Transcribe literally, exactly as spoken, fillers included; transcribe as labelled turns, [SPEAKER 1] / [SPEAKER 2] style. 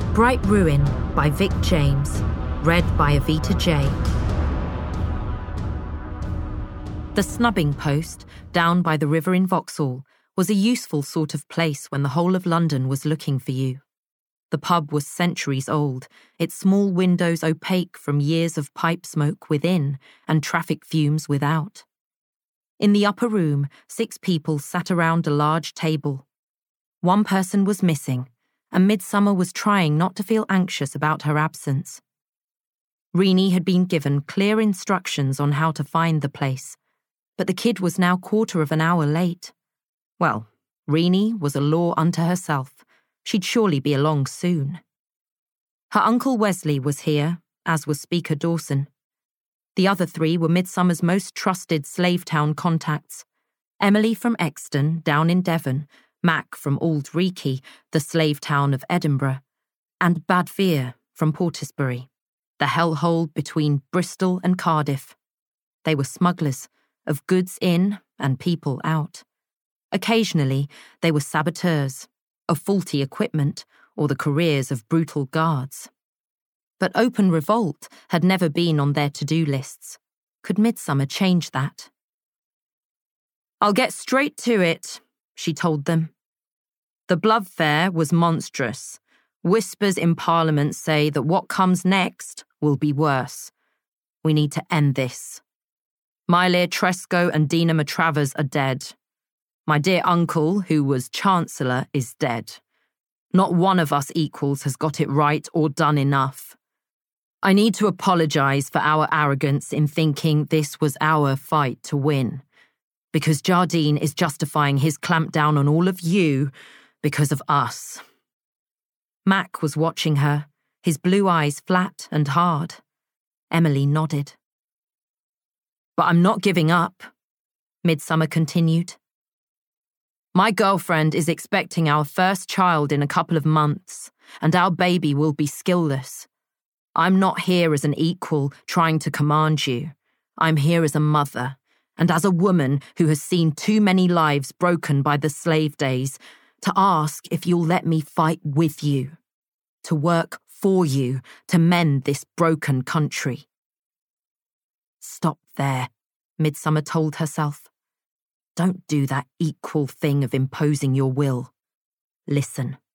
[SPEAKER 1] Bright Ruin by Vic James, read by Avita J. The snubbing post, down by the river in Vauxhall, was a useful sort of place when the whole of London was looking for you. The pub was centuries old, its small windows opaque from years of pipe smoke within and traffic fumes without. In the upper room, six people sat around a large table. One person was missing, and Midsummer was trying not to feel anxious about her absence. Rennie had been given clear instructions on how to find the place, but the kid was now quarter of an hour late. Well, Rennie was a law unto herself. She'd surely be along soon. Her uncle Wesley was here, as was Speaker Dawson. The other three were Midsummer's most trusted Slavetown contacts. Emily from Exton, down in Devon, Mac from Auld Reekie, the slave town of Edinburgh, and Bad Veer from Portisbury, the hellhole between Bristol and Cardiff. They were smugglers, of goods in and people out. Occasionally, they were saboteurs, of faulty equipment or the careers of brutal guards. But open revolt had never been on their to-do lists. Could Midsummer change that? "I'll get straight to it," she told them. "The blood fair was monstrous. Whispers in Parliament say that what comes next will be worse. We need to end this. Mylere Tresco and Dina Matravers are dead. My dear uncle, who was Chancellor, is dead. Not one of us equals has got it right or done enough. I need to apologise for our arrogance in thinking this was our fight to win, because Jardine is justifying his clampdown on all of you because of us." Mac was watching her, his blue eyes flat and hard. Emily nodded. "But I'm not giving up," Midsummer continued. "My girlfriend is expecting our first child in a couple of months, and our baby will be skillless. I'm not here as an equal trying to command you. I'm here as a mother, and as a woman who has seen too many lives broken by the slave days, to ask if you'll let me fight with you, to work for you, to mend this broken country." "Stop there," Midsummer told herself. "Don't do that equal thing of imposing your will. Listen."